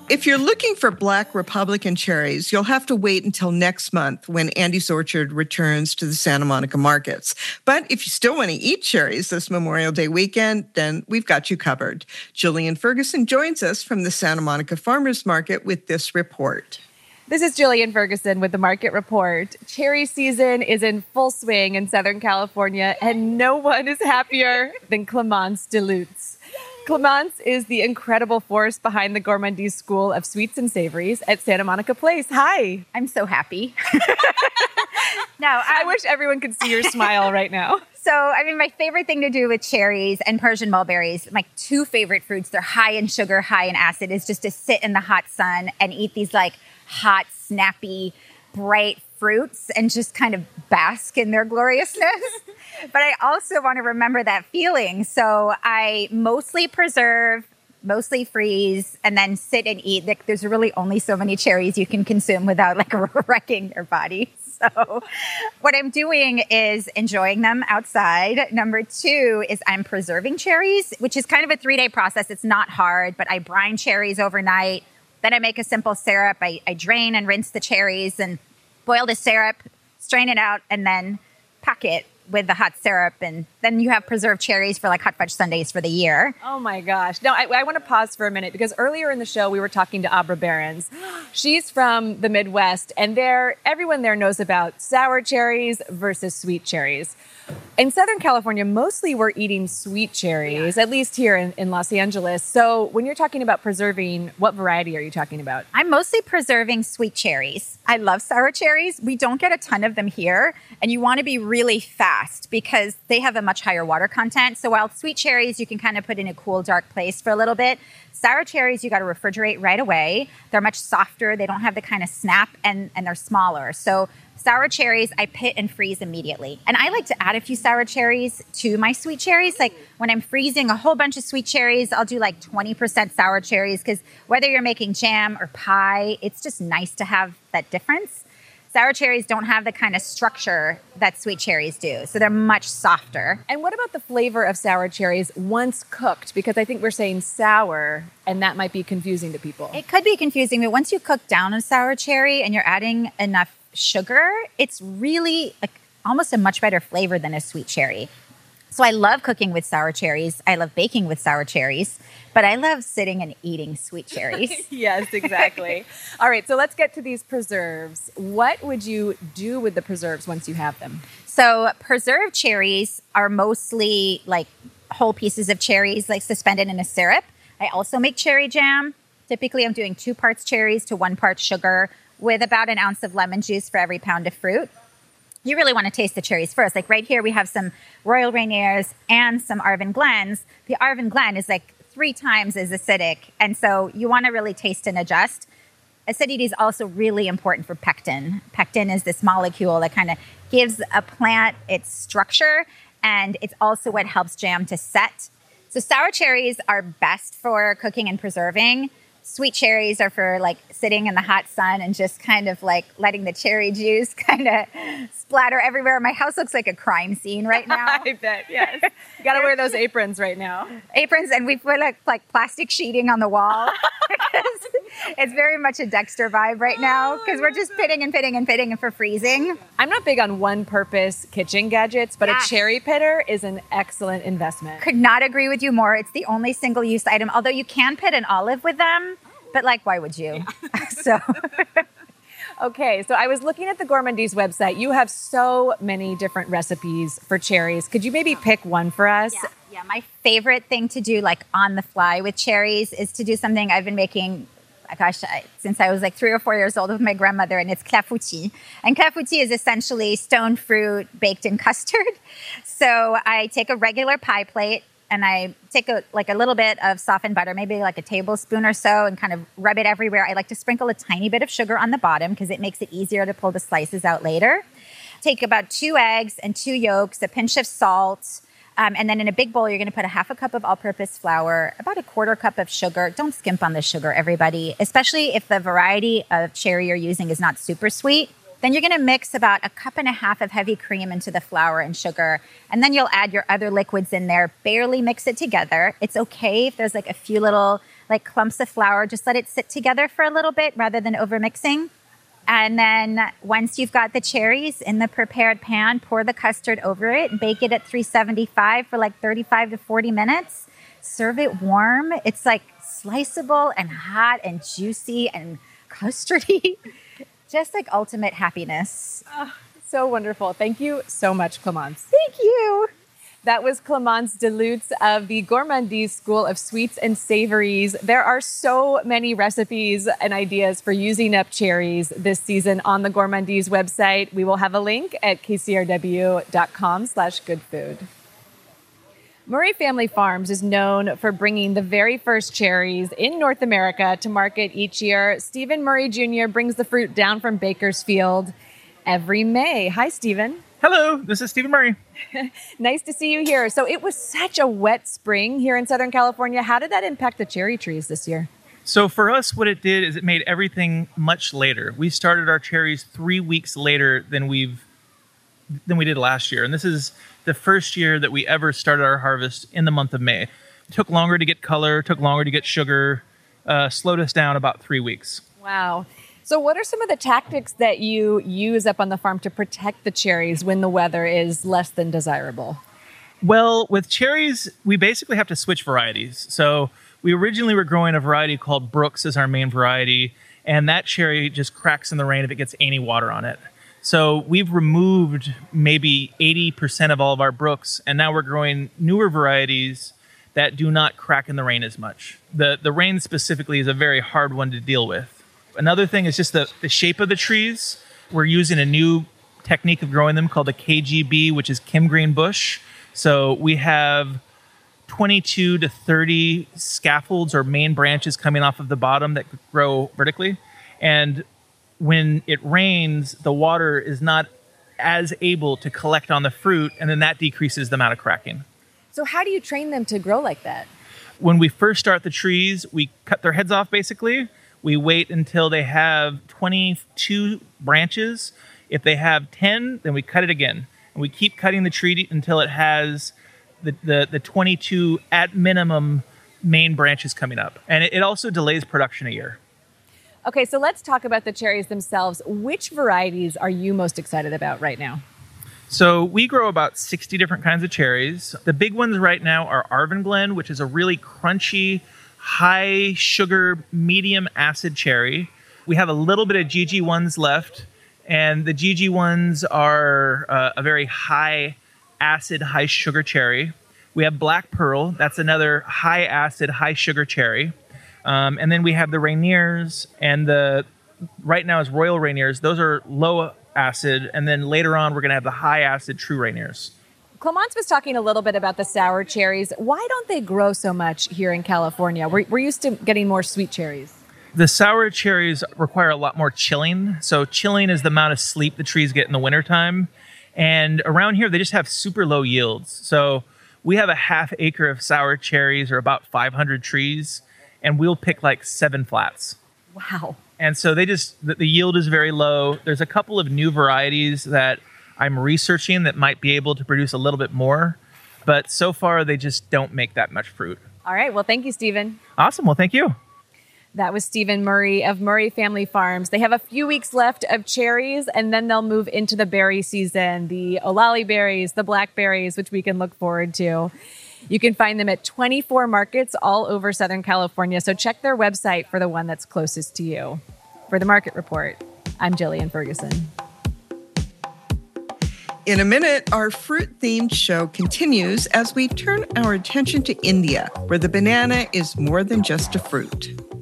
If you're looking for Black Republican cherries, you'll have to wait until next month when Andy's Orchard returns to the Santa Monica markets. But if you still want to eat cherries this Memorial Day weekend, then we've got you covered. Jillian Ferguson joins us from the Santa Monica Farmers Market with this report. This is Jillian Ferguson with the Market Report. Cherry season is in full swing in Southern California, and no one is happier than Clemence DeLutz. Clemence is the incredible force behind the Gourmandise School of Sweets and Savories at Santa Monica Place. Hi. I'm so happy. I wish everyone could see your smile right now. So, my favorite thing to do with cherries and Persian mulberries, my two favorite fruits, they're high in sugar, high in acid, is just to sit in the hot sun and eat these hot, snappy, bright fruits and just kind of bask in their gloriousness. But I also want to remember that feeling. So I mostly preserve, mostly freeze, and then sit and eat. There's really only so many cherries you can consume without wrecking your body. So what I'm doing is enjoying them outside. Number two is I'm preserving cherries, which is kind of a 3-day process. It's not hard, but I brine cherries overnight. Then I make a simple syrup. I drain and rinse the cherries and boil the syrup, strain it out, and then pack it with the hot syrup. And then you have preserved cherries for hot fudge sundaes for the year. Oh my gosh. Now, I want to pause for a minute because earlier in the show, we were talking to Abra Behrens. She's from the Midwest, and everyone there knows about sour cherries versus sweet cherries. In Southern California, mostly we're eating sweet cherries, at least here in Los Angeles. So when you're talking about preserving, what variety are you talking about? I'm mostly preserving sweet cherries. I love sour cherries. We don't get a ton of them here, and you want to be really fast because they have a much higher water content. So while sweet cherries, you can kind of put in a cool, dark place for a little bit. Sour cherries, you got to refrigerate right away. They're much softer. They don't have the kind of snap, and they're smaller. So sour cherries, I pit and freeze immediately. And I like to add a few sour cherries to my sweet cherries. When I'm freezing a whole bunch of sweet cherries, I'll do 20% sour cherries because whether you're making jam or pie, it's just nice to have that difference. Sour cherries don't have the kind of structure that sweet cherries do, so they're much softer. And what about the flavor of sour cherries once cooked? Because I think we're saying sour, and that might be confusing to people. It could be confusing, but once you cook down a sour cherry and you're adding enough sugar, it's really almost a much better flavor than a sweet cherry. So I love cooking with sour cherries. I love baking with sour cherries, but I love sitting and eating sweet cherries. Yes, exactly. All right, so let's get to these preserves. What would you do with the preserves once you have them? So preserved cherries are mostly whole pieces of cherries, suspended in a syrup. I also make cherry jam. Typically, I'm doing 2 parts cherries to 1 part sugar with about an ounce of lemon juice for every pound of fruit. You really want to taste the cherries first. Right here, we have some Royal Rainiers and some Arvin Glens. The Arvin Glen is 3 times as acidic. And so you want to really taste and adjust. Acidity is also really important for pectin. Pectin is this molecule that kind of gives a plant its structure, and it's also what helps jam to set. So sour cherries are best for cooking and preserving. Sweet cherries are for sitting in the hot sun and just kind of letting the cherry juice kind of splatter everywhere. My house looks like a crime scene right now. I bet, yes. You got to wear those aprons right now. Aprons, and we put plastic sheeting on the wall. It's very much a Dexter vibe right now because we're just pitting and for freezing. I'm not big on one-purpose kitchen gadgets, but a cherry pitter is an excellent investment. Could not agree with you more. It's the only single-use item, although you can pit an olive with them, but why would you? Yeah. Okay, so I was looking at the Gourmandise website. You have so many different recipes for cherries. Could you maybe pick one for us? Yeah. My favorite thing to do on the fly with cherries is to do something I've been making since I was 3 or 4 years old with my grandmother, and it's clafoutis. And clafoutis is essentially stone fruit baked in custard. So I take a regular pie plate and I take a little bit of softened butter, maybe a tablespoon or so, and kind of rub it everywhere. I like to sprinkle a tiny bit of sugar on the bottom because it makes it easier to pull the slices out later. Take about 2 eggs and 2 yolks, a pinch of salt, and then in a big bowl, you're going to put a 1/2 cup of all-purpose flour, about a 1/4 cup of sugar. Don't skimp on the sugar, everybody, especially if the variety of cherry you're using is not super sweet. Then you're going to mix about a 1.5 cups of heavy cream into the flour and sugar. And then you'll add your other liquids in there. Barely mix it together. It's okay if there's a few little like clumps of flour. Just let it sit together for a little bit rather than overmixing. And then once you've got the cherries in the prepared pan, pour the custard over it, bake it at 375 for like 35 to 40 minutes. Serve it warm. It's like sliceable and hot and juicy and custardy. Just like ultimate happiness. Oh, so wonderful. Thank you so much, Clemence. Thank you. That was Clemence DeLutz of the Gourmandise School of Sweets and Savories. There are so many recipes and ideas for using up cherries this season on the Gourmandise website. We will have a link at kcrw.com/goodfood. Murray Family Farms is known for bringing the very first cherries in North America to market each year. Stephen Murray Jr. brings the fruit down from Bakersfield every May. Hi, Stephen. Hello, this is Stephen Murray. Nice to see you here. So it was such a wet spring here in Southern California. How did that impact the cherry trees this year? So for us, what it did is it made everything much later. We started our cherries 3 weeks later than we did last year. And this is the first year that we ever started our harvest in the month of May. It took longer to get color, took longer to get sugar, slowed us down about 3 weeks. Wow. So what are some of the tactics that you use up on the farm to protect the cherries when the weather is less than desirable? Well, with cherries, we basically have to switch varieties. So we originally were growing a variety called Brooks as our main variety, and that cherry just cracks in the rain if it gets any water on it. So we've removed maybe 80% of all of our Brooks, and now we're growing newer varieties that do not crack in the rain as much. The rain specifically is a very hard one to deal with. Another thing is just the shape of the trees. We're using a new technique of growing them called the KGB, which is Kim Green Bush. So we have 22 to 30 scaffolds or main branches coming off of the bottom that grow vertically. And when it rains, the water is not as able to collect on the fruit, and then that decreases the amount of cracking. So how do you train them to grow like that? When we first start the trees, we cut their heads off basically. We wait until they have 22 branches. If they have 10, then we cut it again. And we keep cutting the tree until it has the 22 at minimum main branches coming up. And it also delays production a year. Okay, so let's talk about the cherries themselves. Which varieties are you most excited about right now? So we grow about 60 different kinds of cherries. The big ones right now are Arvenglen, which is a really crunchy, high sugar, medium acid cherry. We have a little bit of GG1s left, and the GG1s are a very high acid, high sugar cherry. We have Black Pearl. That's another high acid, high sugar cherry. And then we have the Rainiers, and right now is Royal Rainiers. Those are low acid, and then later on we're going to have the high acid True Rainiers. Clemence was talking a little bit about the sour cherries. Why don't they grow so much here in California? We're used to getting more sweet cherries. The sour cherries require a lot more chilling. So chilling is the amount of sleep the trees get in the wintertime. And around here, they just have super low yields. So we have a half acre of sour cherries, or about 500 trees, and we'll pick like 7 flats. Wow. And so the yield is very low. There's a couple of new varieties that I'm researching that might be able to produce a little bit more, but so far they just don't make that much fruit. All right. Well, thank you, Stephen. Awesome. Well, thank you. That was Stephen Murray of Murray Family Farms. They have a few weeks left of cherries, and then they'll move into the berry season, the Olali berries, the blackberries, which we can look forward to. You can find them at 24 markets all over Southern California, so check their website for the one that's closest to you. For the Market Report, I'm Jillian Ferguson. In a minute, our fruit-themed show continues as we turn our attention to India, where the banana is more than just a fruit.